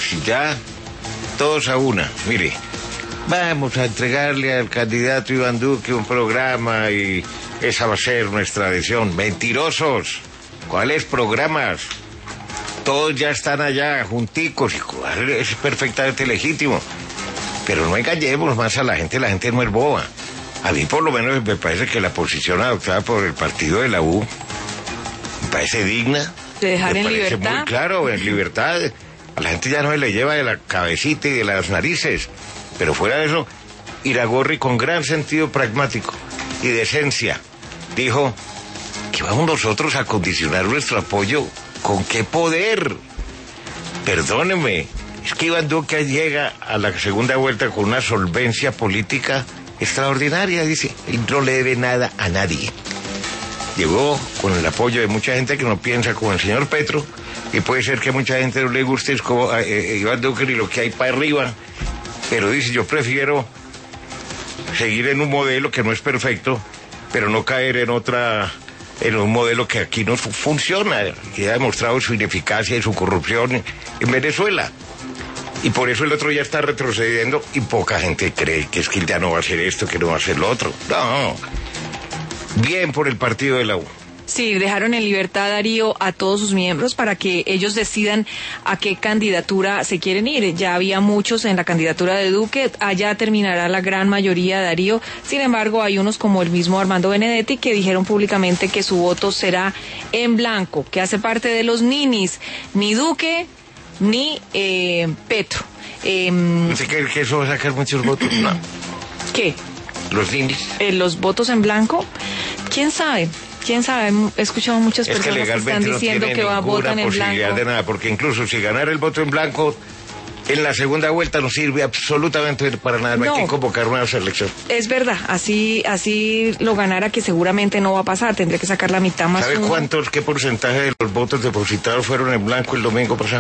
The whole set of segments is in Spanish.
ya, todos a una, mire, vamos a entregarle al candidato Iván Duque un programa y esa va a ser nuestra adhesión. Mentirosos, ¿cuáles programas? Todos ya están allá, junticos, y es perfectamente legítimo. Pero no engañemos más a la gente no es boba. A mí por lo menos me parece que la posición adoptada por el partido de la U me parece digna. ¿De dejar en libertad? Muy claro, en libertad. A la gente ya no se le lleva de la cabecita y de las narices. Pero fuera de eso, Iragorri, con gran sentido pragmático y decencia, dijo que vamos nosotros a condicionar nuestro apoyo. ¿Con qué poder? Perdóneme, es que Iván Duque llega a la segunda vuelta con una solvencia política extraordinaria, dice. Él no le debe nada a nadie. Llegó con el apoyo de mucha gente que no piensa como el señor Petro, y puede ser que a mucha gente no le guste es como Iván Duque ni lo que hay para arriba, pero dice, yo prefiero seguir en un modelo que no es perfecto, pero no caer en un modelo que aquí no funciona, que ha demostrado su ineficacia y su corrupción en Venezuela. Y por eso el otro ya está retrocediendo y poca gente cree que es que ya no va a hacer esto, que no va a hacer lo otro. No. Bien por el partido de la U. Sí, dejaron en libertad, Darío, a todos sus miembros para que ellos decidan a qué candidatura se quieren ir. Ya había muchos en la candidatura de Duque, allá terminará la gran mayoría, Darío. Sin embargo, hay unos como el mismo Armando Benedetti que dijeron públicamente que su voto será en blanco, que hace parte de los ninis, ni Duque ni Petro. ¿No se cree que eso va a sacar muchos votos? No. ¿Qué? Los ninis. ¿Los votos en blanco? ¿Quién sabe? ¿Quién sabe? He escuchado muchas personas que están diciendo que votan en blanco. De nada, porque incluso si ganara el voto en blanco, en la segunda vuelta no sirve absolutamente para nada. No hay que convocar una elección. Es verdad, así lo ganara, que seguramente no va a pasar, tendría que sacar la mitad más. ¿Sabe qué porcentaje de los votos depositados fueron en blanco el domingo pasado?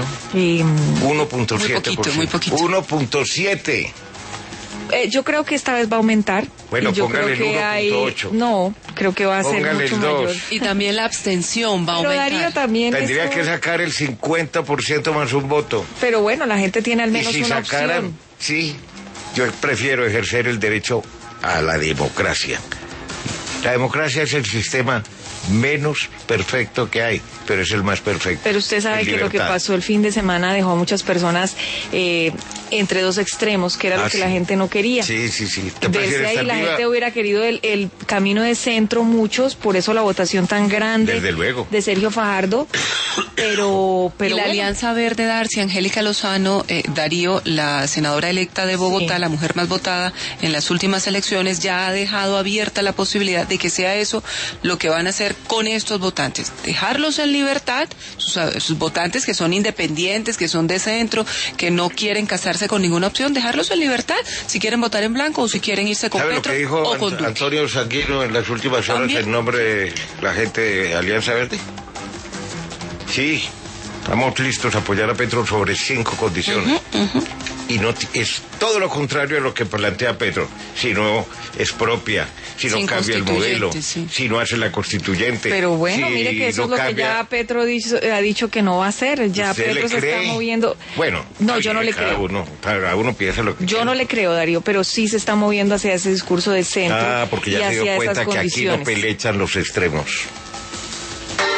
1.7%. Muy poquito. 1.7%. Yo creo que esta vez va a aumentar. Bueno, yo póngale creo que el 1.8. No, creo que va a ser mucho mayor. Y también la abstención va a Pero aumentar. Darío también tendría que sacar el 50% más un voto. Pero bueno, la gente tiene al menos una opción. Sí, yo prefiero ejercer el derecho a la democracia. La democracia es el sistema menos perfecto que hay, pero es el más perfecto. Pero usted sabe que lo que pasó el fin de semana dejó a muchas personas entre dos extremos, que era lo que la gente no quería. Sí. Desde ahí la gente hubiera querido el camino de centro, muchos, por eso la votación tan grande. Desde luego. De Sergio Fajardo, pero y la Alianza Verde Darcy, Angélica Lozano, Darío, la senadora electa de Bogotá, sí, la mujer más votada en las últimas elecciones, ya ha dejado abierta la posibilidad de que sea eso lo que van a hacer con estos votantes, dejarlos en libertad, sus votantes que son independientes, que son de centro, que no quieren casarse con ninguna opción, dejarlos en libertad, si quieren votar en blanco o si quieren irse con Petro o con Duque. Antonio Sanguino en las últimas horas en nombre de la gente de Alianza Verde? Sí, estamos listos a apoyar a Petro sobre 5 condiciones. Y no es todo lo contrario a lo que plantea Petro. Si no expropia, si no cambia el modelo, sí, si no hace la constituyente. Pero bueno, si mire que eso no es lo que ya Petro ha dicho que no va a hacer. Ya Petro se está moviendo. Bueno, no, yo no le creo. Cada uno piensa lo que yo no le creo, Darío, pero sí se está moviendo hacia ese discurso de centro. Porque ya se dio cuenta que aquí no pelechan los extremos.